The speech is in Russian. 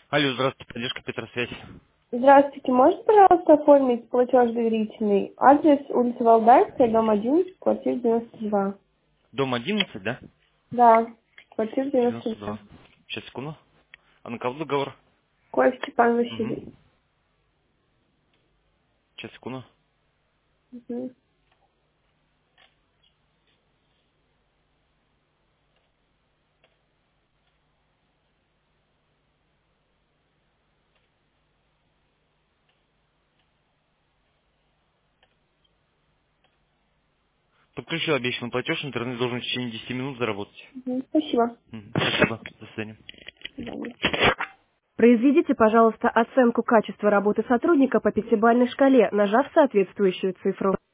Алло, здравствуйте, поддержка Петросвязь. Здравствуйте, можно, пожалуйста, оформить платеж доверительный? Адрес улица Валдайская, дом 11, квартира 92. Дом 11, да? Да, квартира 92. 92. Сейчас, секунду. А на кого договор? Коев Степан Васильевич. Угу. Сейчас, секунду. Мгм. Подключил обещанный платеж, интернет должен в течение 10 минут заработать. Спасибо. Спасибо, до свидания. До свидания. Произведите, пожалуйста, оценку качества работы сотрудника по пятибалльной шкале, нажав соответствующую цифру.